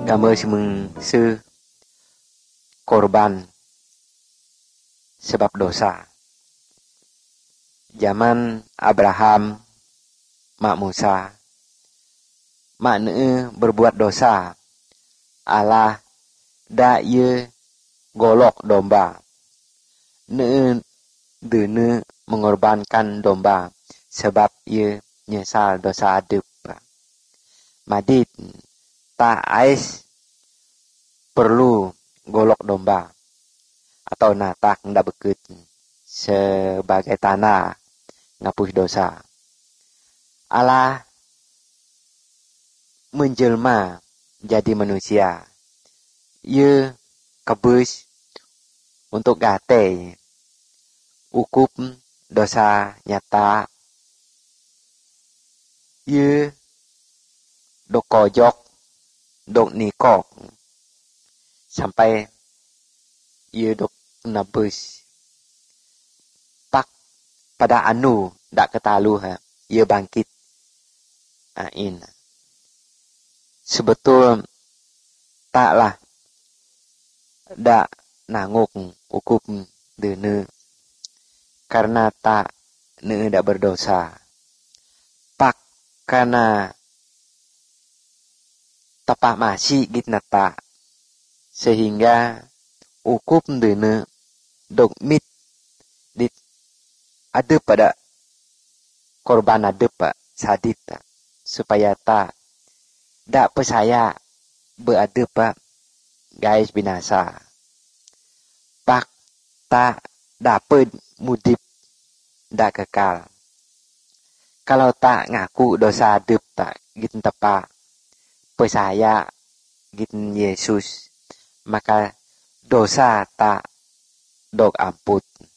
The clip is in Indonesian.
Gambar semeng korban sebab dosa. Zaman Abraham, mak Musa, mak berbuat dosa. Allah dak ye golok domba. Dene mengorbankan domba sebab ye nyesal dosa adep. Madit tak ais perlu golok domba atau natak ndak beket sebagai tanah ngapus dosa. Allah menjelma jadi manusia. Ye kebus untuk gate ukup dosa nyata. Ye dok kojok, dok nikok sampai ye dok nabus. Pak pada anu dak ketalu ye bangkit. In sebetul taklah dak nanguk ukup dene karena tak dak berdosa. Pak karena tapak masih git nata sehingga ukup dene dok mit dit ada pada korban ada pak sadit supaya tak dak percaya berada pak guys binasa. Pak tak dapat mudip dak kekal. Kalau tak ngaku dosa adep tak git tepak percaya git Yesus maka dosa tak dok amput.